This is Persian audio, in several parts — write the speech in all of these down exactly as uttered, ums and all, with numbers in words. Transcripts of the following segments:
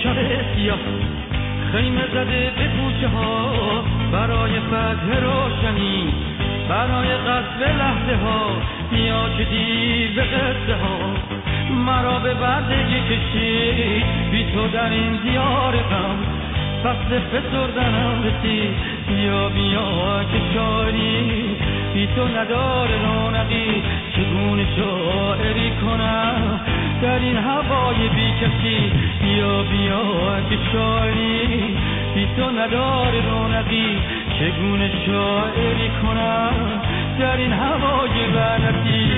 شب سیاه خیمه زده به کوچه ها برای فتح روشنی، برای قصد لحظه ها بیا که دیو قصه ها مرا به بردگی کشید بی تو در این دیار غم، فصل فسردنم رسید بیا بیا که شاعری بی تو نداره رونقی، چگونه شاعری کنم در این هوای بی کسی، بیا بیا که شاعری بی تو نداره رونقی، چگونه شاعری کنم در این هوای لعنتی.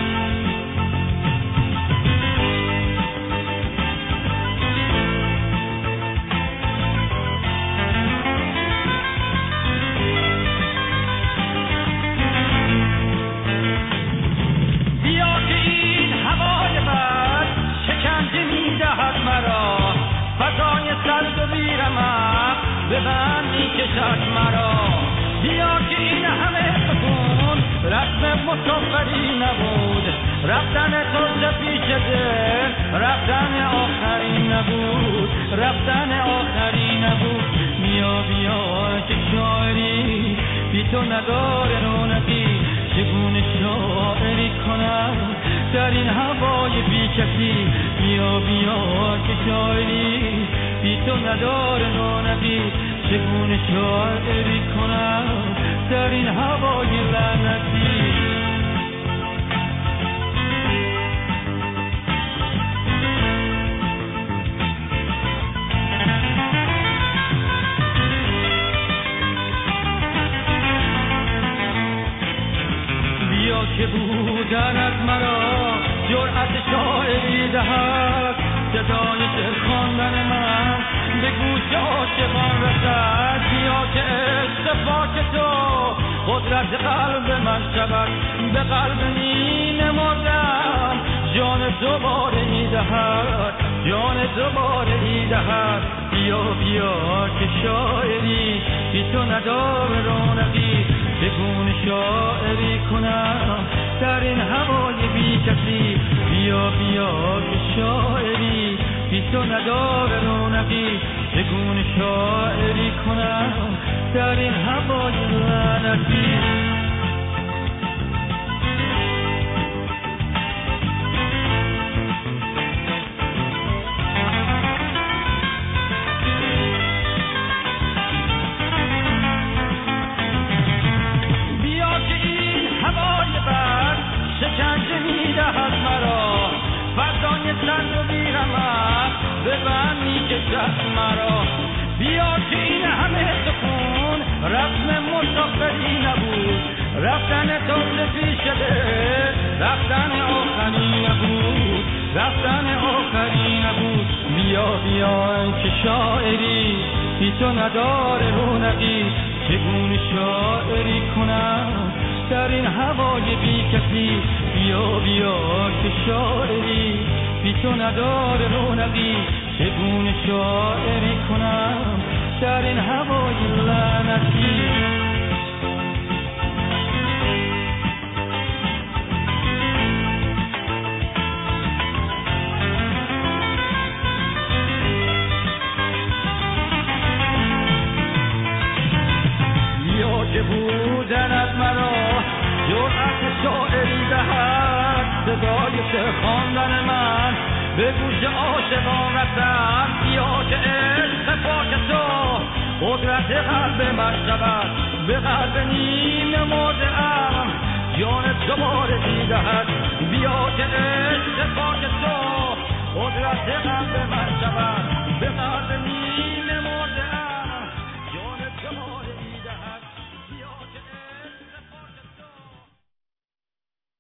ببند میکشد مرا بیا که این همه سکون رسم مسافری نبود، رفتن تو پیش دل رفتن آخری نبود، رفتن آخری نبود، بیا بیا که شاعری بی تو نداره رونقی، چگونه شاعری کنم در این هوای بی کسی، بیا بیا که شاعری بی تو نداره رونقی، چگونه شاعری کنم در این هوای لعنتی. بیا که بودنت مرا جرأت شاعری دهد، صدای شعر خواندن من به گوش عاشقان رسد، بیا که عشق پاک تو قدرت قلب من شود، به قلب می نمردم جان دوباره می دهد، جان دوباره می دهد، بیا بیا که شاعری بی تو نداره رونقی، چگونه شاعری کنم در این هوای بی کسی، بیا بیا که شاعری بی تو نداره رونقی، چگونه شاعری کنم در این هوای لعنتی. بیا که این هوای بد شکنجه میدهد مرا، فضای سرد و بی‌رمق به من میکشد مرا، بیا که این همه سکون رسم مسافری نبود، رفتن تو پیش دل رفتن آخری نبود، رفتن آخری نبود، بیا بیا که شاعری بی تو نداره رونقی، چگونه شاعری کنم در این هوای بی کسی، بیا بیا که شاعری بی تو نداره رونقی، چگونه شاعری کنم در این هوای لعنتی. بیا که بودنت مرا جرأت شاعری دهد، صدای شعر خواندن من به گوش عاشقان رسد، بیا که عشق پاک تو قدرت قلب من شود، به قلب نیم مرده ام جان دوباره میدهد، بیا که عشق پاک تو قدرت قلب من شود، به قلب نیم